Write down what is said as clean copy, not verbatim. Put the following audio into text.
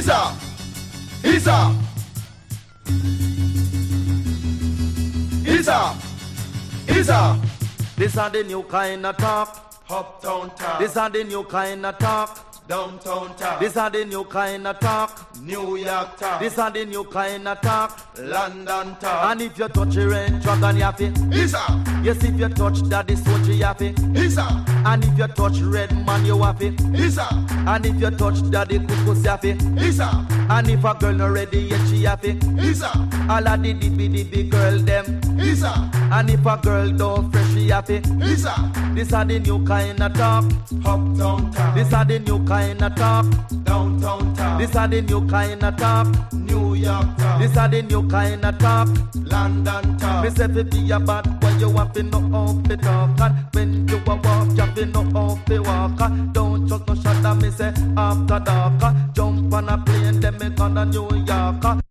Isa, Isa, Isa, Isa. This are the new kind of talk. Uptown talk. This are the new kind of talk. Downtown talk. This are the new kind of talk. New York talk. This are the new kind of talk. London talk. And if you touch a range dragon, you have it. Isa, Yes, if you touch daddy soldier, you have it. Isa, And if you touch red man, you have it. Isa, And if you touch daddy cuckoo, you have it. Isa, And if a girl not ready yet, she have it. Isa, All of the dibby girl them. Isa, And if a girl don't fresh, she have it. Isa. This are the new kind of talk. Uptown talk. This are the new kind of talk. Downtown talk. This are the new kind of talk. New York talk. This are the new kind of talk. London talk. Me say fi be a bad boy, you have to know how to talk. And when you a walk, you have to know how to walk. Don't just no shot at me say after dark. Jump on a plane, then me gonna New York.